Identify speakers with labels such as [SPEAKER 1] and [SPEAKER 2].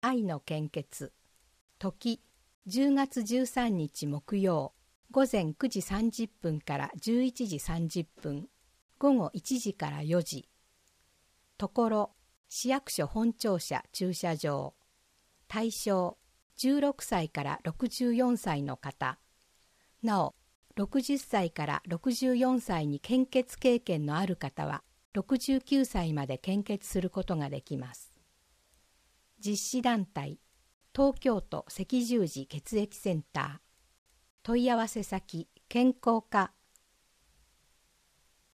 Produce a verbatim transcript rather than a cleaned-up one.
[SPEAKER 1] 愛の献血。時、じゅうがつじゅうさんにち木曜、午前くじさんじゅっぷんからじゅういちじさんじゅっぷん、午後いちじからよじ。ところ、市役所本庁舎駐車場。対象、じゅうろくさいからろくじゅうよんさいの方。なお、ろくじゅっさいからろくじゅうよんさいに献血経験のある方は、ろくじゅうきゅうさいまで献血することができます。実施団体、東京都赤十字血液センター。問い合わせ先、健康課